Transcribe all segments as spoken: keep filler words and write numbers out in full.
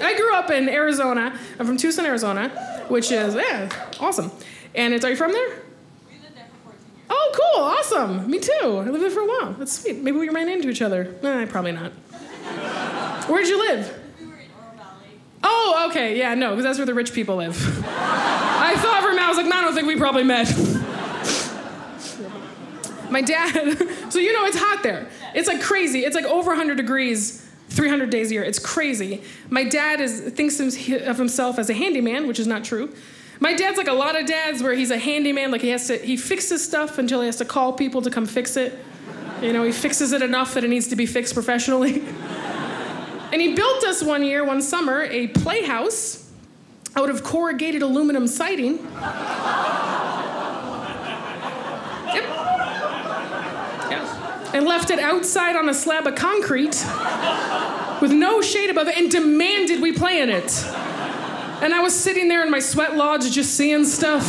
I grew up in Arizona. I'm from Tucson, Arizona, which is, yeah, awesome. And it's, are you from there? We lived there for fourteen years. Oh, cool, awesome. Me too. I lived there for a while. That's sweet. Maybe we ran into each other. Eh, probably not. Where'd you live? We were in Oro Valley. Oh, okay, yeah, no, because that's where the rich people live. I thought for a minute, I was like, no, I don't think we probably met. My dad, so you know it's hot there. It's like crazy. It's like over one hundred degrees, three hundred days a year. It's crazy. My dad is thinks of himself as a handyman, which is not true. My dad's like a lot of dads where he's a handyman, like he has to, he fixes stuff until he has to call people to come fix it. You know, he fixes it enough that it needs to be fixed professionally. And he built us one year, one summer, a playhouse out of corrugated aluminum siding. Yep. Yeah. And left it outside on a slab of concrete with no shade above it and demanded we play in it. And I was sitting there in my sweat lodge just seeing stuff.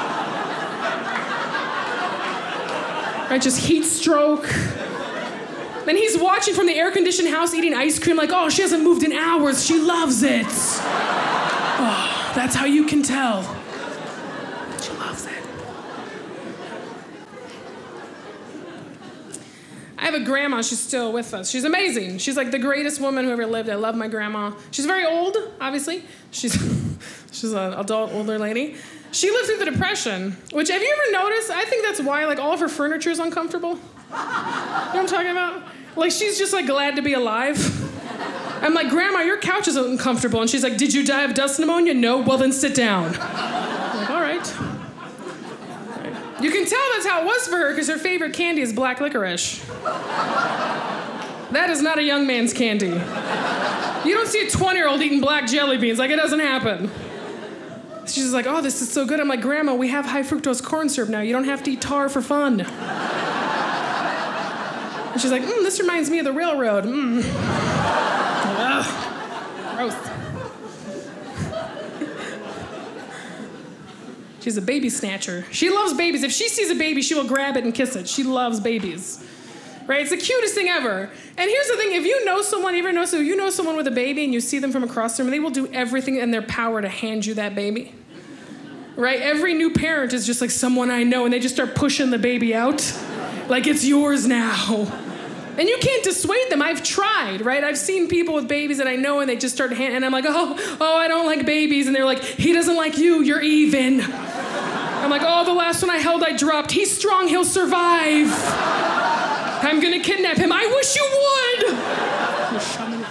Right, just heat stroke. And he's watching from the air-conditioned house eating ice cream like, oh, she hasn't moved in hours. She loves it. Oh, that's how you can tell. She loves it. I have a grandma. She's still with us. She's amazing. She's like the greatest woman who ever lived. I love my grandma. She's very old, obviously. She's she's an adult, older lady. She lived through the Depression, which, have you ever noticed? I think that's why, like, all of her furniture is uncomfortable. You know what I'm talking about? Like, she's just, like, glad to be alive. I'm like, Grandma, your couch is uncomfortable. And she's like, did you die of dust pneumonia? No? Well, then sit down. I'm like, all right. All right. You can tell that's how it was for her because her favorite candy is black licorice. That is not a young man's candy. You don't see a twenty-year-old eating black jelly beans. Like, it doesn't happen. She's just like, oh, this is so good. I'm like, Grandma, we have high fructose corn syrup now. You don't have to eat tar for fun. And she's like, mm, this reminds me of the railroad. Mm. Ugh. Gross. She's a baby snatcher. She loves babies. If she sees a baby, she will grab it and kiss it. She loves babies. Right? It's the cutest thing ever. And here's the thing, if you know someone, you ever know, so you know someone with a baby and you see them from across the room, they will do everything in their power to hand you that baby. Right? Every new parent is just like someone I know, and they just start pushing the baby out. Like, it's yours now. And you can't dissuade them. I've tried, right? I've seen people with babies that I know, and they just start hand, and I'm like, oh, oh, I don't like babies. And they're like, he doesn't like you, you're even. I'm like, oh, the last one I held, I dropped. He's strong, he'll survive. I'm gonna kidnap him. I wish you would.